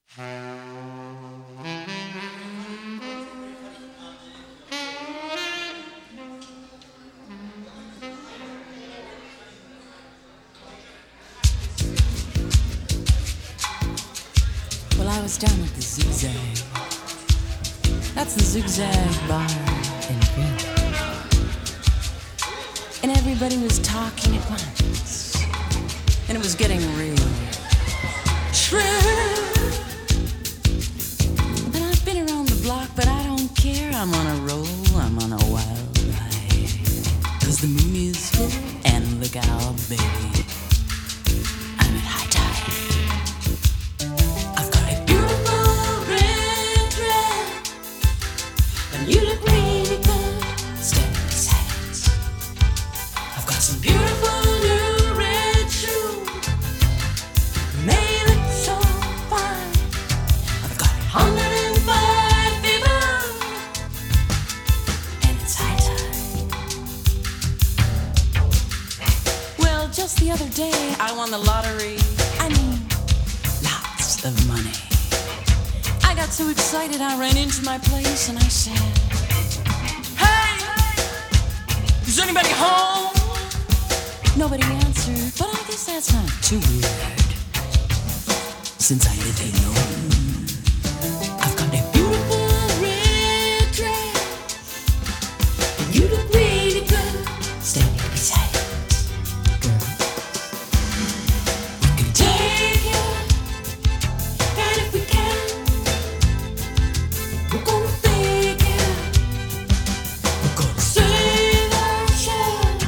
Well, I was down at the Zigzag. That's the Zigzag bar and grill. And everybody was talking at once. And it was getting real shrill. But I've been around the block, but I don't care. I'm on a roll, I'm on a wild ride. 'Cause the moon is full, and look out, baby, I'm at high tide. I've got a beautiful red dress, and you look really good standing beside it. I've got some beautiful new red shoes, they look so fine. I've got 105 fever, and it's high tide. Well, just the other day I won the lottery. I mean, lots of money. I got so excited I ran into my place and I said, "Hey, is anybody home?" Nobody answered, but I guess that's not too weird, since I live alone. I've got a beautiful red dress, and you look really good standing beside it. Girl, we can take it, and if we can, we're gonna fake it. We're gonna save ourselves,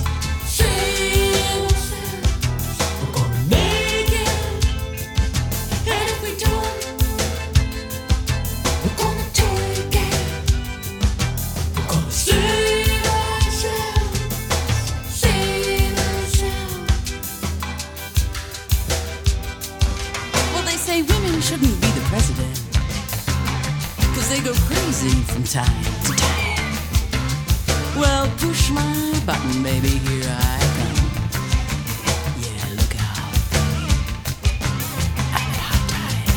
save ourselves. We're gonna make it, and if we don't, we're gonna take it. We're gonna save ourselves, save ourselves. Well, they say women shouldn't be the president, 'cause they go crazy from time to time. Well, push my button, baby, here I come. Yeah, look out, I'm at high tide.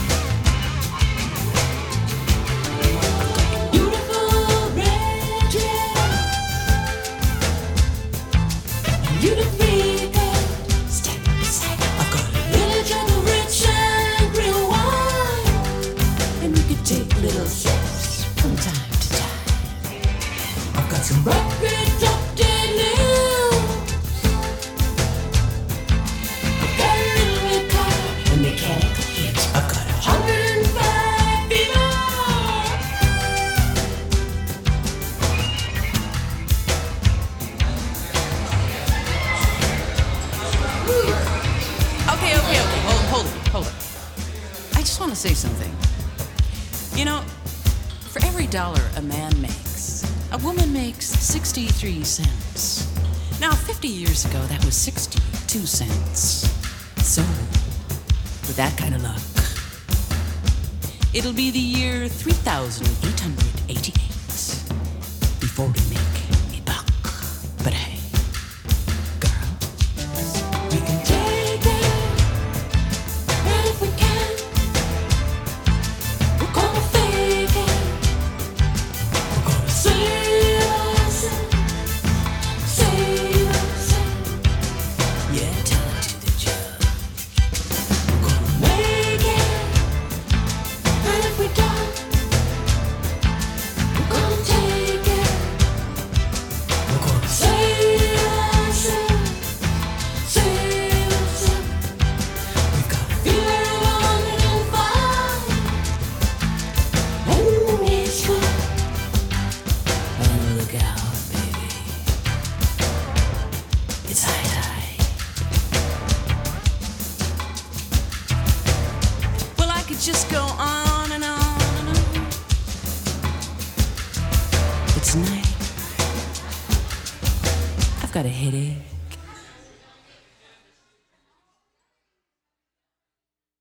Beautiful red dress, and you look really good standing beside it. I've got a little jug of rich and real wine, and we could take little sips from time to time. I've got some rocket up dead news. I've got a little red car and mechanical hits. I've got 105 fever. Okay. Hold it. I just want to say something. You know, for every dollar a man makes, a woman makes 63 cents. Now, 50 years ago, that was 62 cents. So, with that kind of luck, it'll be the year 3888 before we make a buck. But hey, girl, we can take it, and if we can, we're gonna fake it. We're gonna save ourselves, save ourselves. Yeah, tell it to the judge. We're gonna make it, and if we don't, we're gonna take it. We're gonna save ourselves, save ourselves. We've got a feeling of 105, and the moon is full. Oh, look out, baby, it's high tide. Well, I could just go on and on and on. But tonight, I've got a headache.